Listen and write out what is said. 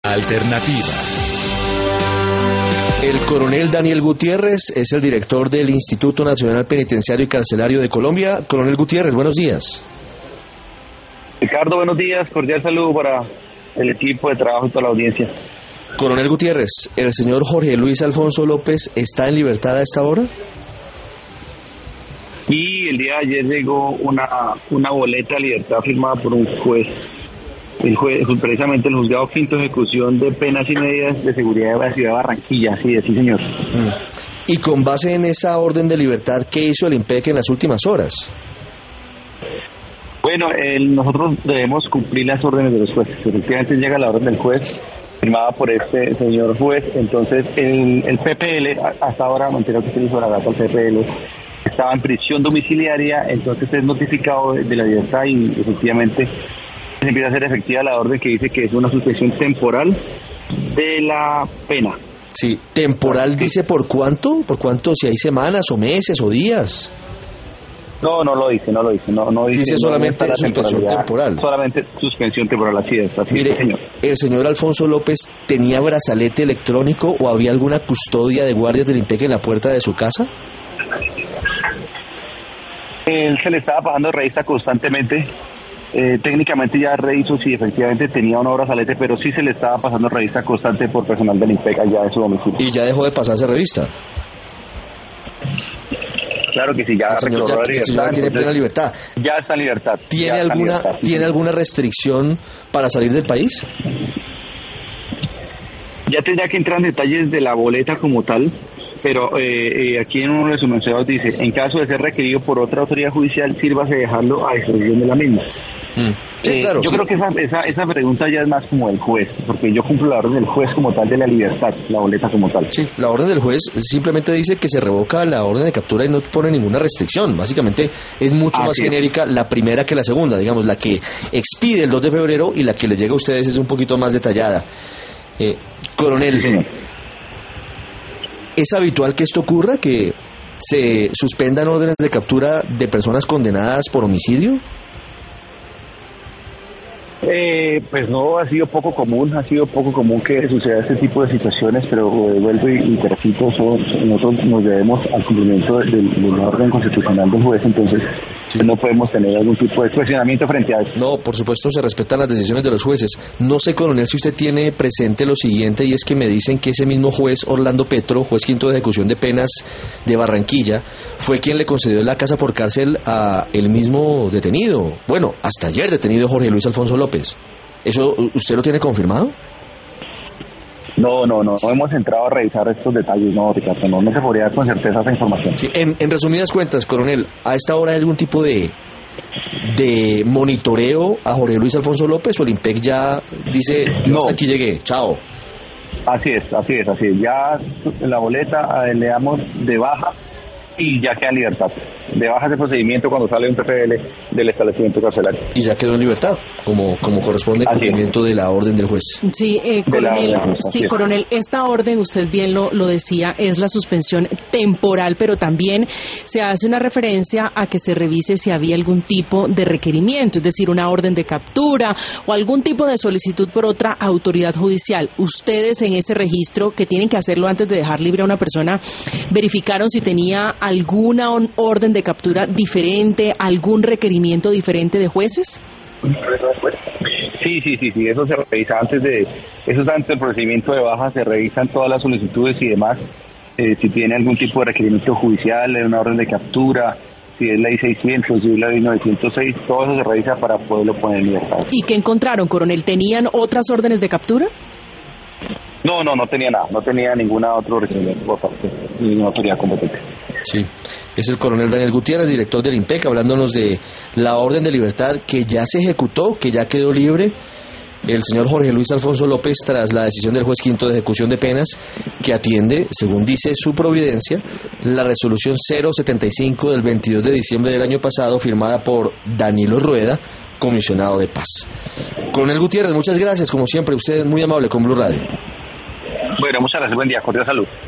Alternativa. El coronel Daniel Gutiérrez es el director del Instituto Nacional Penitenciario y Carcelario de Colombia. Coronel Gutiérrez, buenos días. Ricardo, buenos días. Cordial saludo para el equipo de trabajo y toda la audiencia. Coronel Gutiérrez, ¿el señor Jorge Luis Alfonso López está en libertad a esta hora? Y el día de ayer llegó una boleta de libertad firmada por un juez. El juez, precisamente el juzgado quinto de ejecución de penas y medidas de seguridad de la ciudad de Barranquilla, sí señor. Y con base en esa orden de libertad, ¿qué hizo el IMPEC en las últimas horas? Bueno, nosotros debemos cumplir las órdenes de los jueces. Efectivamente llega la orden del juez, firmada por este señor juez. Entonces el PPL, hasta ahora, me enteré que se le hizo la gata al PPL, estaba en prisión domiciliaria, entonces es notificado de la libertad y efectivamente se empieza a hacer efectiva la orden que dice que es una suspensión temporal de la pena. Sí, temporal dice ¿por cuánto? ¿Por cuánto? Si hay semanas o meses o días. No lo dice. No dice solamente no suspensión temporal. Solamente suspensión temporal, así es. Mire, señor. ¿El señor Alfonso López tenía brazalete electrónico o había alguna custodia de guardias del IMPEC en la puerta de su casa? Él se le estaba pasando revista constantemente. Técnicamente ya rehizo si efectivamente tenía una brazalete, pero sí se le estaba pasando revista constante por personal del IMPEC allá de su domicilio. ¿Y ya dejó de pasarse revista? Claro que sí, ya el señor tiene plena libertad. Ya está en libertad. ¿Tiene alguna restricción para salir del país? Ya tendría que entrar en detalles de la boleta como tal, pero aquí en uno de sus mensajes dice, en caso de ser requerido por otra autoridad judicial, sírvase dejarlo a disposición de la misma. Sí, claro, yo creo que esa pregunta ya es más como del juez, porque yo cumplo la orden del juez como tal de la libertad, la boleta como tal. Sí, la orden del juez simplemente dice que se revoca la orden de captura y no pone ninguna restricción. Básicamente es mucho más genérica la primera que la segunda, digamos, la que expide el 2 de febrero y la que les llega a ustedes es un poquito más detallada. Coronel, sí, ¿es habitual que esto ocurra, que se suspendan órdenes de captura de personas condenadas por homicidio? Pues no, ha sido poco común que suceda este tipo de situaciones, pero vuelvo y te repito, nosotros nos debemos al cumplimiento del orden constitucional del juez, entonces sí, no podemos tener algún tipo de cuestionamiento frente a eso. No, por supuesto se respetan las decisiones de los jueces. No sé, coronel, si usted tiene presente lo siguiente, y es que me dicen que ese mismo juez Orlando Petro, juez quinto de ejecución de penas de Barranquilla, fue quien le concedió la casa por cárcel a el mismo detenido, bueno, hasta ayer detenido Jorge Luis Alfonso López. ¿Eso usted lo tiene confirmado? No hemos entrado a revisar estos detalles, Ricardo, no se podría dar con certeza esa información. Sí, en resumidas cuentas, coronel, ¿a esta hora hay algún tipo de monitoreo a Jorge Luis Alfonso López o el IMPEC ya dice, yo hasta aquí llegué, chao? Así es, ya la boleta le damos de baja y ya queda en libertad. De baja de procedimiento cuando sale un PPL del establecimiento carcelario. Y ya quedó en libertad, como corresponde al cumplimiento de la orden del juez. Sí, coronel, esta orden, usted bien lo decía, es la suspensión temporal, pero también se hace una referencia a que se revise si había algún tipo de requerimiento, es decir, una orden de captura o algún tipo de solicitud por otra autoridad judicial. Ustedes en ese registro, que tienen que hacerlo antes de dejar libre a una persona, verificaron si tenía alguna orden de captura diferente, algún requerimiento diferente de jueces. Sí, eso se revisa antes del procedimiento de baja, se revisan todas las solicitudes y demás, si tiene algún tipo de requerimiento judicial, una orden de captura, si es ley 600, si es ley 906, todo eso se revisa para poderlo poner en libertad. ¿Y qué encontraron, coronel? ¿Tenían otras órdenes de captura? No tenía nada, no tenía ninguna otra requerimiento por parte de ninguna autoridad competente. Sí, es el coronel Daniel Gutiérrez, director del IMPEC, hablándonos de la orden de libertad que ya se ejecutó, que ya quedó libre el señor Jorge Luis Alfonso López tras la decisión del juez quinto de ejecución de penas que atiende, según dice su providencia, la resolución 075 del 22 de diciembre del año pasado firmada por Danilo Rueda, comisionado de paz. Coronel Gutiérrez, muchas gracias, como siempre, usted es muy amable con Blue Radio. Bueno, muchas gracias, buen día, cordial salud.